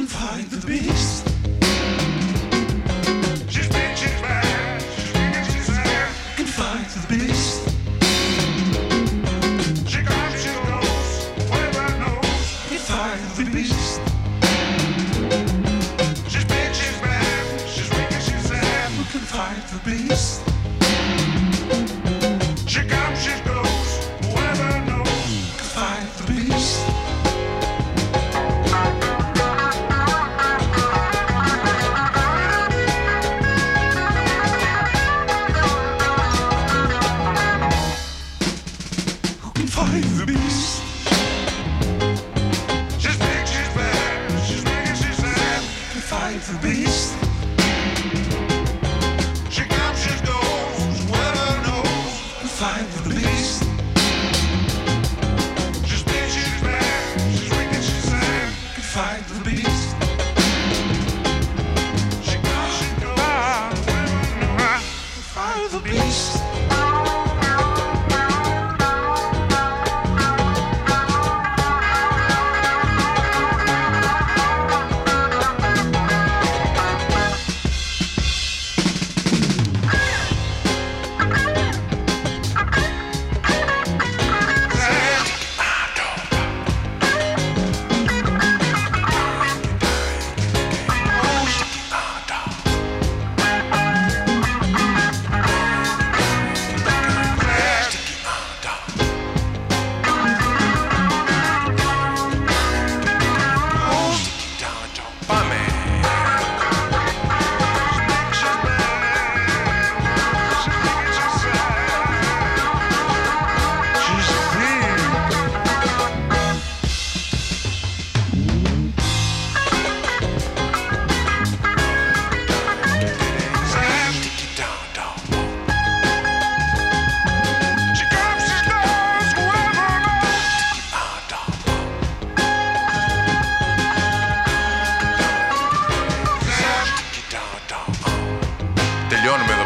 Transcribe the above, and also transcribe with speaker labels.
Speaker 1: fight the beast.
Speaker 2: She's big, she's bad, she's big and she's sad.
Speaker 1: Can fight the beast.
Speaker 2: She comes, she goes, whatever knows.
Speaker 1: Can fight the beast.
Speaker 2: She's big, she's bad, she's weak and she's sad.
Speaker 1: Who can fight the beast?
Speaker 2: She comes, she goes, whatever knows.
Speaker 1: Can fight the beast. Who can fight the beast?
Speaker 2: She's big, she's bad, she's weak and she's sad.
Speaker 1: Can fight the beast.
Speaker 2: She comes, she goes, whatever knows.
Speaker 1: Can fight the beast.
Speaker 2: She's big, she's bad, she's weak and she's sad.
Speaker 1: Can fight the beast.
Speaker 2: She comes, she goes, whatever knows.
Speaker 1: Fight the beast.
Speaker 2: Τελειώνουμε